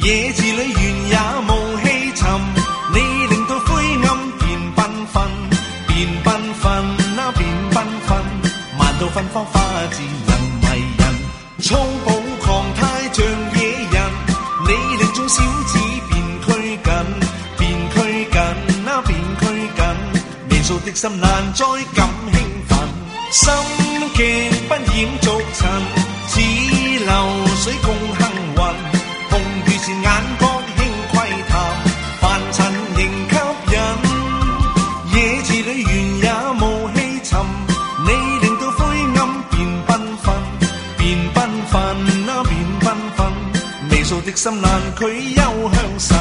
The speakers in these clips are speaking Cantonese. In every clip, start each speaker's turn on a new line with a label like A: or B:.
A: 夜字里原也無氣沉，你令到灰暗變繽紛，變繽紛啊變繽紛，慢到芬芳花自能迷人，粗暴狂態像野人，你令眾小子變拘謹，變拘謹啊變拘謹，微素的心難再感興奮，心境不染俗塵，似流水共幸運。紅如前眼角輕窺探，凡塵仍吸引。夜字裏原也無氣沉，你令到灰暗變繽紛，變繽紛啊變繽紛，微素的心難拒幽香滲。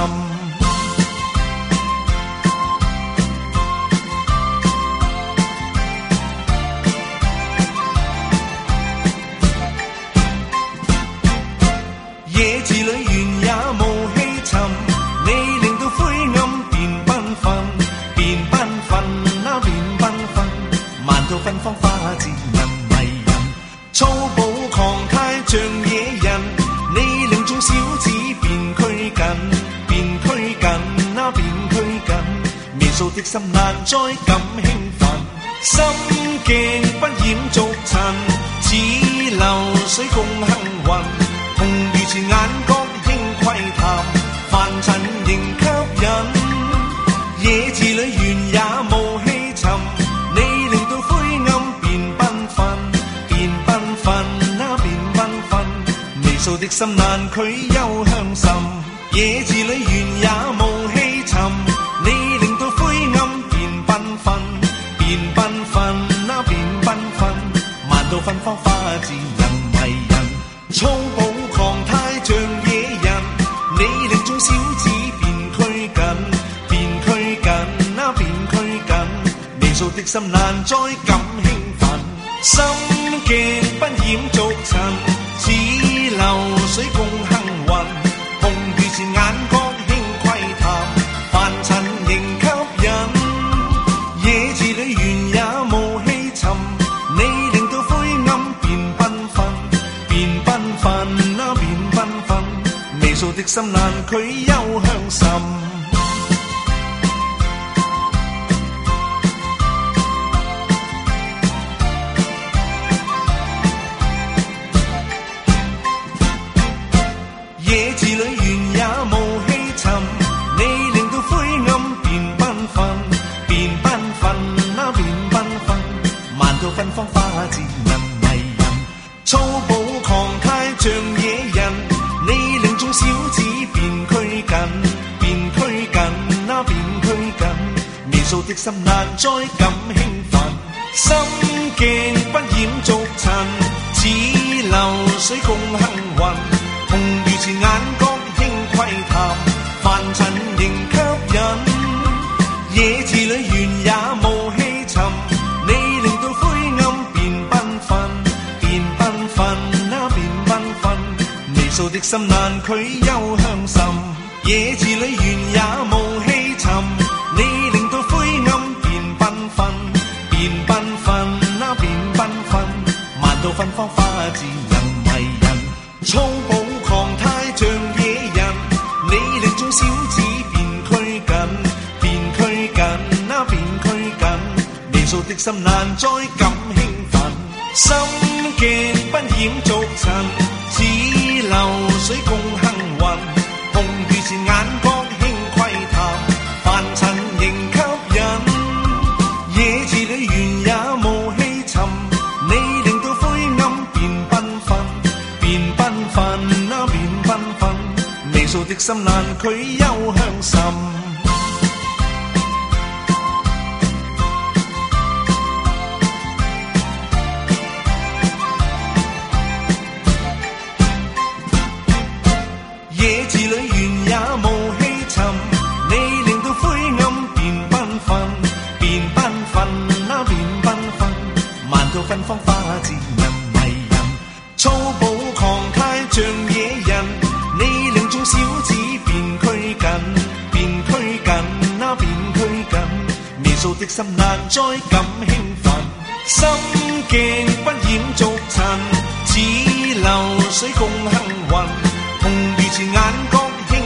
A: 夜字裏原也無氣沉，你令到灰暗變繽紛，變繽紛啊變繽紛，慢到芬芳花自能迷人，粗暴狂態像野人，你令眾小子變拘謹，變拘謹啊變拘謹，微素的心難再感興奮，心境不染俗塵，似流水共幸運。紅如前眼角輕窺探，凡塵仍吸引。夜字裏原也無氣沉，你令到灰暗變繽紛，變繽紛啊變繽紛，微素的心難拒幽香滲。夜字裏原也無氣沉，你令到灰暗變繽紛，變繽紛啊變繽紛，慢到芬芳花自能迷人，粗暴狂態像野人，你令眾小子變拘謹，變拘謹啊變拘謹，微素的心難再感興奮，心境不染俗塵，似流水共幸運。紅如前眼角輕窺探，凡塵仍吸引。夜字裏原也無氣沉，你令到灰暗變繽紛，變繽紛啊變繽紛，微素的心難拒幽香滲。夜字裏原也無氣沉，你令到灰暗變繽紛，變繽紛啊變繽紛，慢到芬芳花自能迷人，粗暴狂態像野人，你令眾小子變拘謹，變拘謹啊變拘謹，微素的心難再感興奮，心境不染俗塵，似流水共幸運。紅如前眼角輕窺探，凡塵仍吸引。夜字裏原也無氣沉，你令到灰暗變繽紛，變繽紛啊變繽紛，微素的心難拒幽香滲。夜字裏原也無氣沉，你令到灰暗變繽紛，變繽紛啊變繽紛，慢到芬芳花自能迷人，粗暴狂態像野人，你令眾小子變拘謹，變拘謹啊變拘謹，微素的心難再感興奮，心境不染俗塵，似流水共幸運。紅如前眼角輕窺探，凡塵仍吸引。夜字裏原也無氣沉，你令到灰暗變繽紛，變繽紛啊變繽紛，微素的心難拒幽香滲。夜字裏原也無氣沉，你令到灰暗變繽紛，變繽紛啊變繽紛，慢到芬芳花自能迷人，粗暴狂態像野人，你令眾小子變拘謹，變拘謹啊變拘謹，微素的心難再感興奮，心境不染俗塵，似流水共幸運。紅如前眼角輕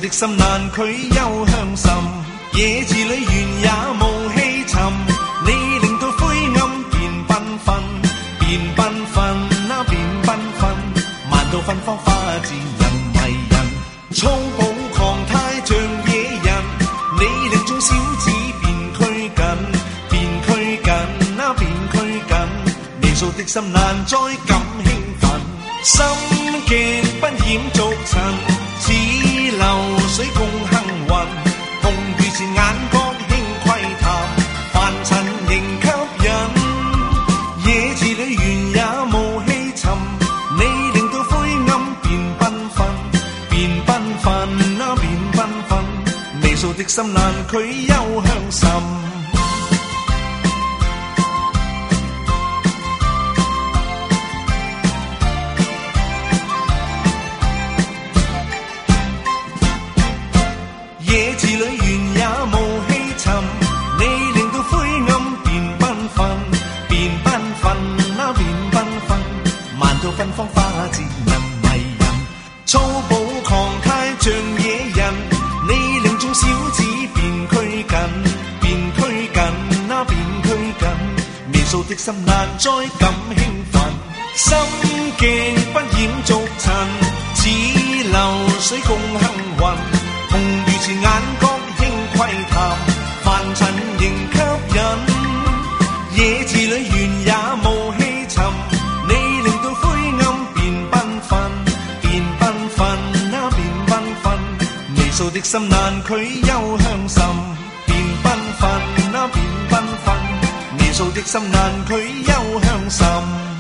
A: 的心難拒休向甚，野字裏原也無氣沉。你令到灰暗變繽紛，變繽紛啊變繽紛，萬道芬芳花自人迷人，粗暴狂態像野人。你令眾小子變拘謹，變拘謹啊變拘謹，微素的心難再感興奮，心極不染俗塵。似流水共幸運，紅如前眼角輕窺探，凡塵仍吸引。野字裏原也無氣沉，你令到灰暗變繽紛，變繽紛啊變繽紛，微素的心難拒休向甚。野字裏原也無氣沉，你令到灰暗變繽紛，變繽紛啊變繽紛，萬道芬芳花自人迷人，粗暴狂態像野人。你令眾小子變拘謹，變拘謹啊變拘謹，微素的心難再感興奮，心極不染俗塵。似流水共幸運，紅如前眼角輕窺探，凡塵仍吸引。野字裏原也無氣沉，你令到灰暗變繽紛，變繽紛啊變繽紛，微素的心難拒休向甚。變繽紛啊變繽紛，微素的心難拒休向甚。